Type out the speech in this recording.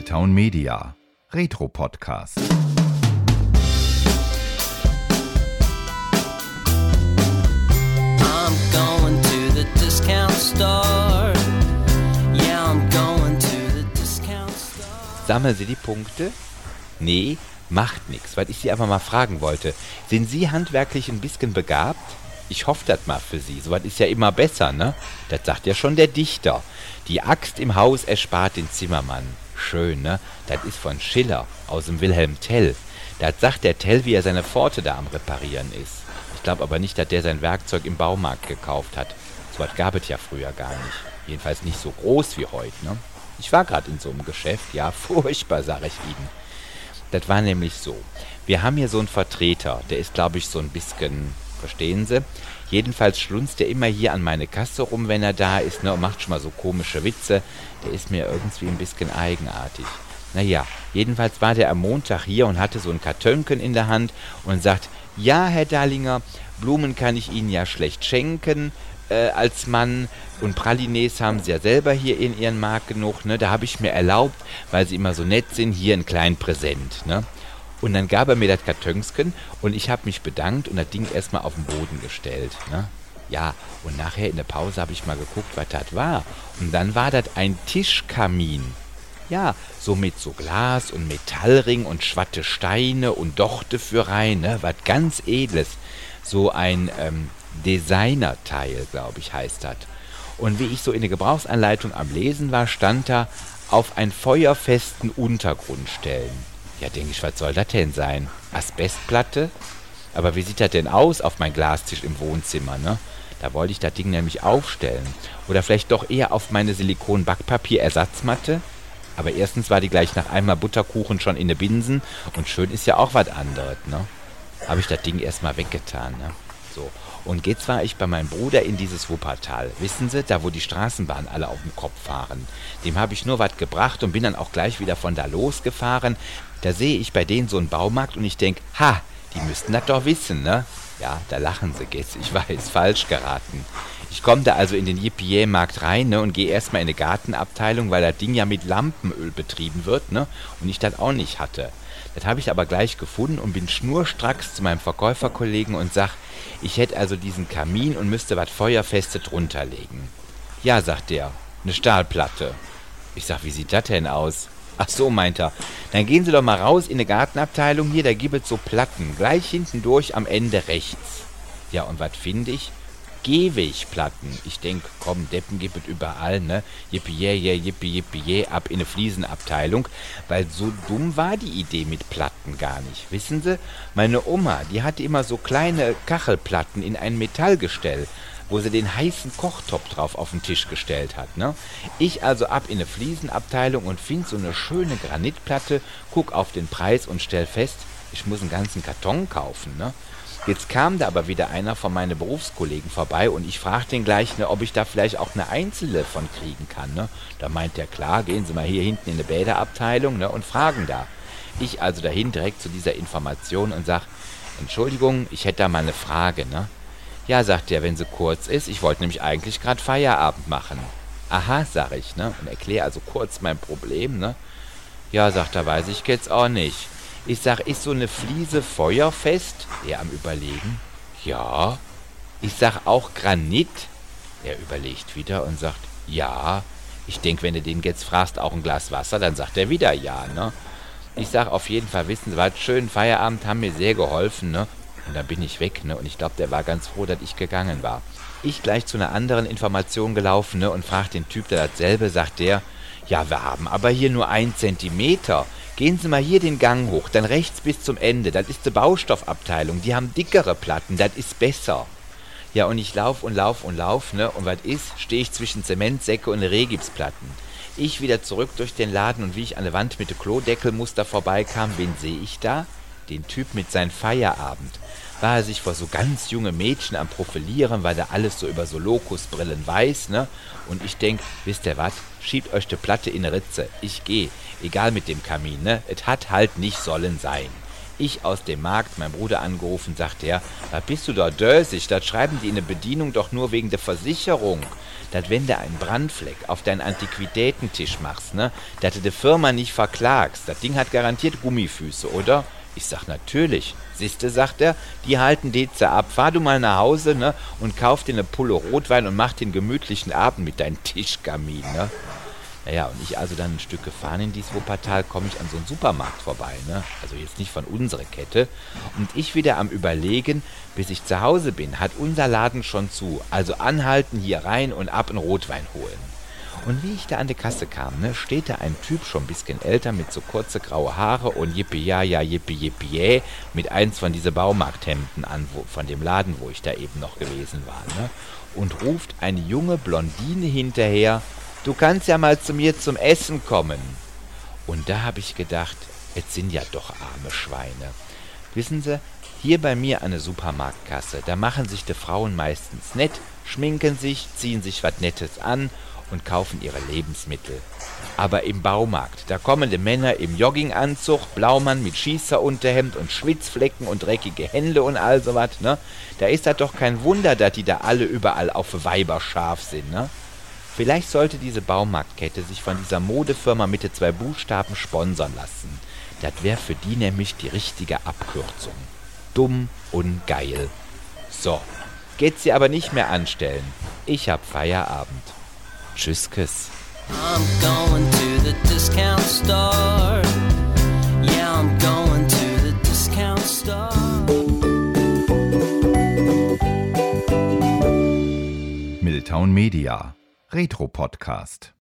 Helltown Media, Retro-Podcast. I'm going to the discount store. Yeah, I'm going to the discount store. Sammeln Sie die Punkte? Nee, macht nix, weil ich Sie einfach mal fragen wollte. Sind Sie handwerklich ein bisschen begabt? Ich hoffe das mal für Sie. Sowas ist ja immer besser, ne? Das sagt ja schon der Dichter. Die Axt im Haus erspart den Zimmermann. Schön, ne? Das ist von Schiller, aus dem Wilhelm Tell. Das sagt der Tell, wie er seine Pforte da am Reparieren ist. Ich glaube aber nicht, dass der sein Werkzeug im Baumarkt gekauft hat. Sowas gab es ja früher gar nicht. Jedenfalls nicht so groß wie heute, ne? Ich war gerade in so einem Geschäft, ja, furchtbar, sage ich Ihnen. Das war nämlich so. Wir haben hier so einen Vertreter, der ist, glaube ich, so ein bisschen, verstehen Sie? Jedenfalls schlunzt er immer hier an meine Kasse rum, wenn er da ist, ne, und macht schon mal so komische Witze. Der ist mir irgendwie ein bisschen eigenartig. Naja, jedenfalls war der am Montag hier und hatte so ein Kartönken in der Hand und sagt, ja, Herr Dallinger, Blumen kann ich Ihnen ja schlecht schenken, als Mann, und Pralines haben Sie ja selber hier in Ihren Markt genug, ne, da habe ich mir erlaubt, weil Sie immer so nett sind, hier einen kleinen Präsent, ne. Und dann gab er mir das Kartönsken und ich habe mich bedankt und das Ding erstmal auf den Boden gestellt, ne. Ja, und nachher in der Pause habe ich mal geguckt, was das war. Und dann war das ein Tischkamin. Ja, so mit so Glas und Metallring und schwatte Steine und Dochte für rein, ne, was ganz Edles. So ein Designerteil, glaube ich, heißt das. Und wie ich so in der Gebrauchsanleitung am Lesen war, stand da, auf einen feuerfesten Untergrund stellen. Ja, denke ich, was soll das denn sein? Asbestplatte? Aber wie sieht das denn aus auf meinem Glastisch im Wohnzimmer, ne? Da wollte ich das Ding nämlich aufstellen. Oder vielleicht doch eher auf meine Silikon-Backpapier-Ersatzmatte? Aber erstens war die gleich nach einmal Butterkuchen schon in der Binsen und schön ist ja auch was anderes, ne? Habe ich das Ding erstmal weggetan, ne? So. Und jetzt war ich bei meinem Bruder in dieses Wuppertal. Wissen Sie, da wo die Straßenbahnen alle auf dem Kopf fahren. Dem habe ich nur was gebracht und bin dann auch gleich wieder von da losgefahren. Da sehe ich bei denen so einen Baumarkt und ich denke, ha, die müssten das doch wissen, ne? Ja, da lachen sie jetzt. Ich weiß, falsch geraten. Ich komme da also in den Yippie-Markt rein, ne, und gehe erstmal in eine Gartenabteilung, weil das Ding ja mit Lampenöl betrieben wird, ne, und ich das auch nicht hatte. Das habe ich aber gleich gefunden und bin schnurstracks zu meinem Verkäuferkollegen und sag, ich hätte also diesen Kamin und müsste was Feuerfestes drunter legen. Ja, sagt der, eine Stahlplatte. Ich sag, wie sieht das denn aus? Ach so, meint er. Dann gehen Sie doch mal raus in eine Gartenabteilung hier, da gibt es so Platten, gleich hinten durch am Ende rechts. Ja, und was finde ich? Gehwegplatten. Ich denk, komm, Deppen gibt es überall, ne? Yippie, ab in eine Fliesenabteilung. Weil so dumm war die Idee mit Platten gar nicht. Wissen Sie, meine Oma, die hatte immer so kleine Kachelplatten in ein Metallgestell, wo sie den heißen Kochtopf drauf auf den Tisch gestellt hat, ne? Ich also ab in eine Fliesenabteilung und find so eine schöne Granitplatte, guck auf den Preis und stell fest, ich muss einen ganzen Karton kaufen, ne? Jetzt kam da aber wieder einer von meinen Berufskollegen vorbei und ich fragte den gleich, ne, ob ich da vielleicht auch eine einzelne von kriegen kann, ne? Da meint der, klar, gehen Sie mal hier hinten in die Bäderabteilung, ne, und fragen da. Ich also dahin direkt zu dieser Information und sag, Entschuldigung, ich hätte da mal eine Frage, ne? Ja, sagt der, wenn sie kurz ist, ich wollte nämlich eigentlich gerade Feierabend machen. Aha, sag ich, ne, und erkläre also kurz mein Problem, ne? Ja, sagt er, weiß ich jetzt auch nicht. Ich sag, ist so eine Fliese feuerfest? Er am Überlegen. Ja. Ich sag, auch Granit? Er überlegt wieder und sagt, ja. Ich denk, wenn du den jetzt fragst, auch ein Glas Wasser, dann sagt er wieder ja, ne? Ich sag, auf jeden Fall, wissen Sie was, schönen Feierabend, haben mir sehr geholfen, ne? Und dann bin ich weg, ne? Und ich glaube, der war ganz froh, dass ich gegangen war. Ich gleich zu einer anderen Information gelaufen, ne? Und frag den Typ da dasselbe, sagt der, ja, wir haben aber hier nur 1 Zentimeter. Gehen Sie mal hier den Gang hoch, dann rechts bis zum Ende. Das ist die Baustoffabteilung. Die haben dickere Platten, das ist besser. Ja, und ich lauf, ne? Und was ist? Stehe ich zwischen Zementsäcke und Rehgipsplatten. Ich wieder zurück durch den Laden und wie ich an der Wand mit dem Klodeckelmuster vorbeikam, wen sehe ich da? Den Typ mit seinem Feierabend. War er sich vor so ganz junge Mädchen am Profilieren, weil er alles so über so Lokusbrillen weiß, ne? Und ich denk, wisst ihr was? Schiebt euch die Platte in eine Ritze. Ich geh. Egal mit dem Kamin, ne? Es hat halt nicht sollen sein. Ich aus dem Markt, mein Bruder angerufen, sagte er, da bist du doch dösig, das schreiben die in der Bedienung doch nur wegen der Versicherung. Dat wenn du einen Brandfleck auf deinen Antiquitätentisch machst, ne, dass du die Firma nicht verklagst. Das Ding hat garantiert Gummifüße, oder? Ich sag, natürlich. Siehste, sagt er, die halten Deze ab. Fahr du mal nach Hause, ne, und kauf dir eine Pulle Rotwein und mach den gemütlichen Abend mit deinem Tischkamin, ne. Naja, und ich also dann ein Stück gefahren in dieses Wuppertal, komme ich an so einen Supermarkt vorbei, ne? Also jetzt nicht von unserer Kette. Und ich wieder am Überlegen, bis ich zu Hause bin, hat unser Laden schon zu. Also anhalten, hier rein und ab einen Rotwein holen. Und wie ich da an die Kasse kam, ne, steht da ein Typ, schon ein bisschen älter, mit so kurze graue Haare und yippie ja, yippie mit eins von diese Baumarkthemden an, von dem Laden, wo ich da eben noch gewesen war, ne? Und ruft eine junge Blondine hinterher, du kannst ja mal zu mir zum Essen kommen. Und da habe ich gedacht, es sind ja doch arme Schweine. Wissen Sie, hier bei mir an der Supermarktkasse, da machen sich die Frauen meistens nett, schminken sich, ziehen sich was Nettes an und kaufen ihre Lebensmittel. Aber im Baumarkt, da kommen die Männer im Jogginganzug, Blaumann mit Schießerunterhemd und Schwitzflecken und dreckige Hände und all sowas, ne? Da ist das doch kein Wunder, dass die da alle überall auf Weiber scharf sind, ne? Vielleicht sollte diese Baumarktkette sich von dieser Modefirma mit den 2 Buchstaben sponsern lassen. Das wäre für die nämlich die richtige Abkürzung. Dumm und geil. So, geht sie aber nicht mehr anstellen. Ich hab Feierabend. Tschüss, Kiss. I'm going to the discount store. Yeah, I'm going to the discount store. Milltown Media, Retro-Podcast.